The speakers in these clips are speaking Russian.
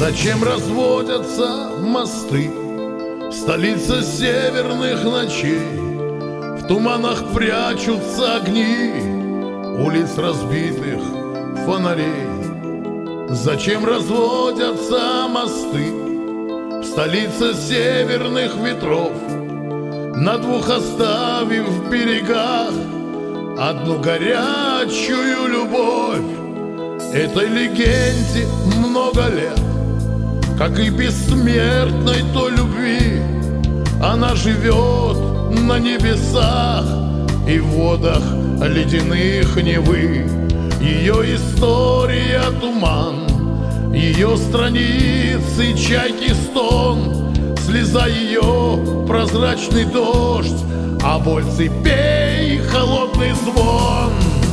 Зачем разводятся мосты в столице северных ночей? В туманах прячутся огни улиц разбитых фонарей. Зачем разводятся мосты в столице северных ветров, на двух оставив в берегах одну горячую любовь? Этой легенде много лет, как и бессмертной той любви. Она живет на небесах и в водах ледяных Невы. Ее история — туман, ее страницы — чайки стон, слеза ее — прозрачный дождь, а боль цепей — холодный звон.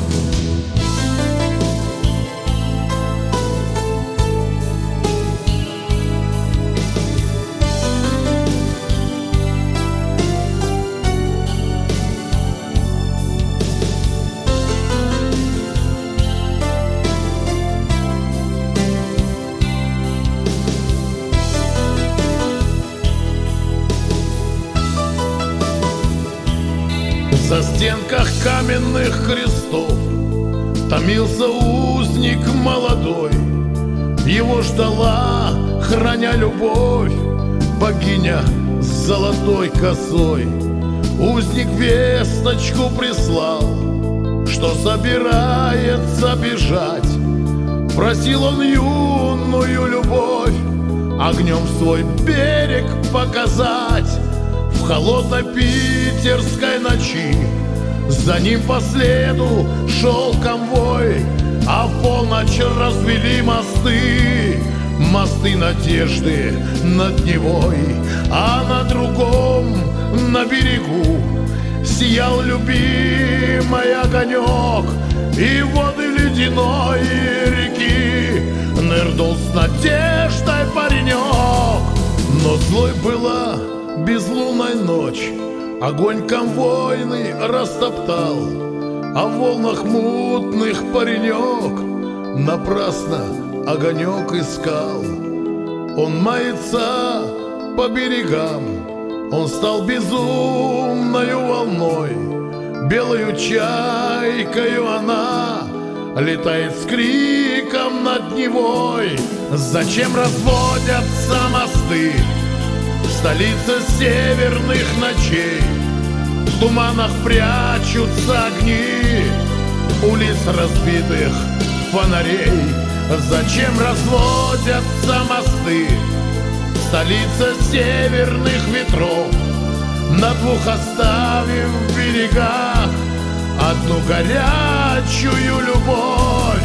В застенках каменных крестов томился узник молодой. Его ждала, храня любовь, богиня с золотой косой. Узник весточку прислал, что собирается бежать. Просил он юную любовь огнем свой берег показать. В холодной питерской ночи за ним по следу шел конвой, а в полночь развели мосты, мосты надежды над Невой. А на другом, на берегу, сиял любимый огонек, и в воды ледяной реки нырнул с надеждой паренек. Но злой была безлунная ночь, огонь конвойный растоптал, а в волнах мутных паренек напрасно огонек искал. Он мается по берегам, он стал безумною волной, белою чайкою она летает с криком над Невой. Зачем разводятся мосты в столице северных ночей? В туманах прячутся огни улиц разбитых фонарей. Зачем разводятся мосты в столице северных ветров, на двух оставив в берегах одну горячую любовь?